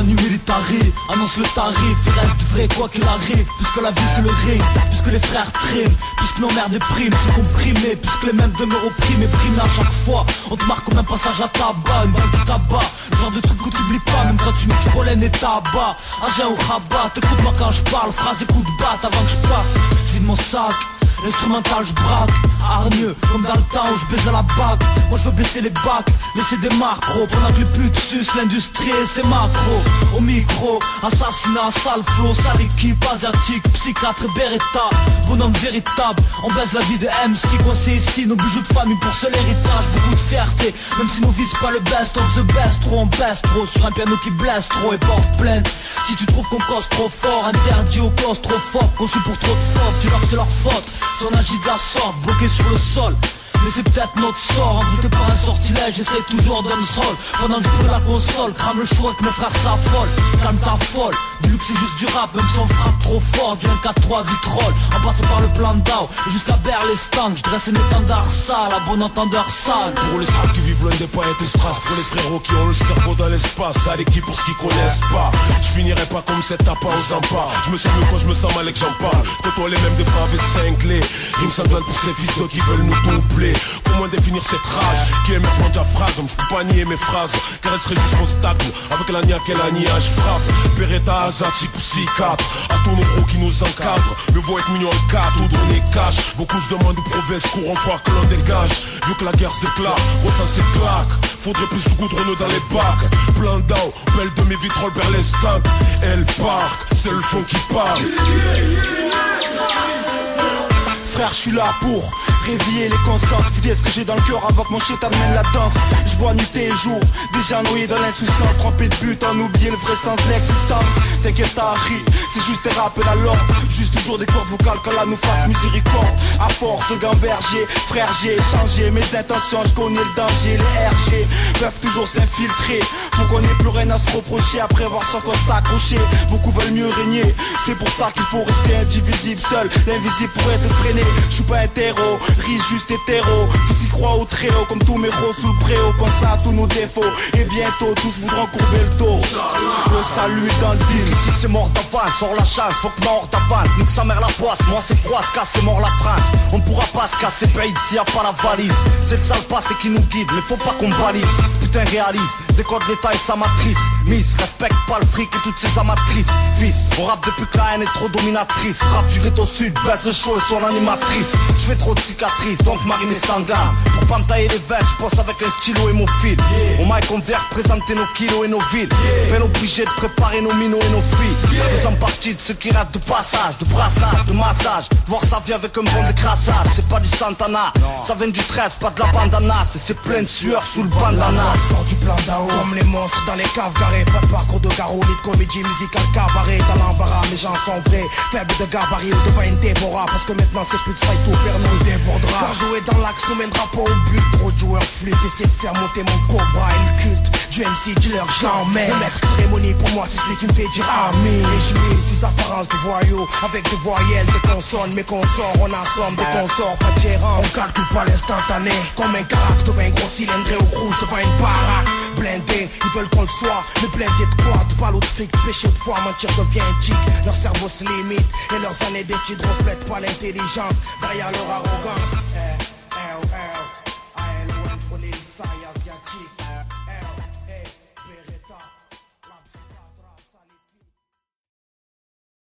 Manu Militari annonce le tarif, il reste vrai quoi qu'il arrive. Puisque la vie c'est le ring, puisque les frères triment, puisque nos mères dépriment, sont comprimés, puisque les mêmes demeurent opprimés, primés à chaque fois. On te marque comme un passage à tabac, une balle qui t'abat. Le genre de truc que t'oublies pas, même quand tu mixes pollen et tabac. Agent ou rabat, écoute-moi quand je parle, phrase et coup de batte avant que je parte. Je vide mon sac, l'instrumental je braque, hargneux comme dans le temps où je baisais la bague. Moi je veux blesser les bacs, laisser des macros, pendant que les putes sucent l'industrie et ses macros. Au micro, assassinat, sale flow, sale équipe, asiatique, psychiatre, Beretta. Bonhomme véritable, on baise la vie de MC, coincé ici, nos bijoux de famille pour seul héritage. Beaucoup de fierté, même si nous vise pas le best of the best. Trop on baisse trop, sur un piano qui blesse trop et porte plainte. Si tu trouves qu'on cause trop fort, interdit aux causes trop fort, conçu pour trop de fautes, dis-leur que c'est leur faute. Si on agit de la sorte, bloqué sur le sol, mais c'est peut-être notre sort, envoûté par un sortilège, j'essaie toujours d'un sol. Pendant que je brûle la console, crame le choix avec mes frères s'affolent. Calme ta folle, dis-lui que c'est juste du rap, même si on frappe trop fort. Du 1-4-3 vitrole, en passant par le plan d'Ao jusqu'à Berlestan, je dresse un étendard sale, à bon entendeur sale. Pour les straps qui vivent loin des paillettes et strass, pour les frérots qui ont le cerveau dans l'espace, à l'équipe pour ceux qui connaissent pas. Je finirai pas comme cet tapin aux empas. Je me sens mieux quand je me sens mal et que j'en parle. Côtoie les mêmes dépravés cinglés, rimes sanglantes pour ces fils qui veulent nous doubler. Comment définir cette rage qui émerge mon diaphragme? Je peux pas nier mes phrases, car elle serait juste qu'on stagne. Avec la niaque et la niage frappe. Beretta, asiatique, psychiatre. À tous nos gros qui nous encadrent. Le voix être mignon en 4 ou donner cash. Beaucoup se demandent où province courant croire que l'on dégage. Vu que la guerre se déclare, ressent ses claques. Faudrait plus du goudron dans les bacs. Plein d'eau, belle demi-vitrole Berlestan. Elle part, c'est le fond qui parle. Frère, je suis là pour réveiller les consciences, vider ce que j'ai dans le cœur avant que mon shit amène la danse. Je vois nuit et jour, déjà noyé dans l'insouciance, trempé de but, en oublier le vrai sens de l'existence. T'inquiète, Harry, c'est juste des rappels à l'ordre. Juste toujours des cordes vocales quand la nous fasse miséricorde. À force de gamberger, frère, j'ai échangé mes intentions, je connais le danger. Les RG peuvent toujours s'infiltrer. Faut qu'on ait plus rien à se reprocher après avoir sans qu'on s'accrocher. Beaucoup veulent mieux régner, c'est pour ça qu'il faut rester indivisible. Seul, l'invisible pourrait te freiner. Je suis pas un terreau, riche juste hétéro. Faut s'y croire au très haut comme tous mes rôles sous le préau. Pense à tous nos défauts et bientôt tous voudront courber le dos. Le salut dans le deal. Si c'est mort d'avance, sors la chance, faut que mort d'avance. Nique sa mère la poisse, moi c'est froid, se casse, c'est mort la France. On pourra pas se casser paye s'il y a pas la valise. C'est le sale passé qui nous guide, mais faut pas qu'on balise. Putain réalise, décode l'état et sa matrice. Miss, respecte pas le fric et toutes ses amatrices. Fils, on rappe depuis que la haine est trop dominatrice. Frappe du ghetto sud, baisse le show et son animatrice. Je fais trop de cicatrices, donc mariner sans gamme. Pour pas me tailler les veines, je pense avec un stylo et mon fil. Au mic on vient représenter nos kilos et nos villes. Peine obligé de préparer nos minots et nos filles. Faisant partie de ceux qui rêvent de passage, de brassage, de massage. Voir ça vient avec un bon décrassage. C'est pas du Santana, ça vient du 13, pas de la bandana. C'est plein de sueur sous le bandana. Sort du plan d'Ao, comme les monstres dans les caves garées. Pas de parcours de garou, ni de comédie musicale cabaret. Dans l'embarras, mes gens sont vrais. Faibles de gabarit, ou devant une Déborah. Parce que maintenant c'est plus de fight, tout perd nous débordera. Car jouer dans l'axe nous mènera pas au but. Trop de joueurs flûte, essayer de faire monter mon cobra et le culte du MC dealer, j'en mets. Le maître cérémonie pour moi c'est celui qui me fait dire amen. Et je mets ces apparences de voyous avec des voyelles, des consonnes. Mais qu'on sort, on assomme des consorts, pas de gérant. On calcule pas l'instantané. Comme un carac devant un gros cylindré au rouge devant une baraque. Blindé, ils veulent qu'on le soit. Mais blindé de quoi? De balles ou de fric, de péché de foi, mentir devient un tic. Leur cerveau se limite et leurs années d'études reflètent pas l'intelligence derrière leur arrogance.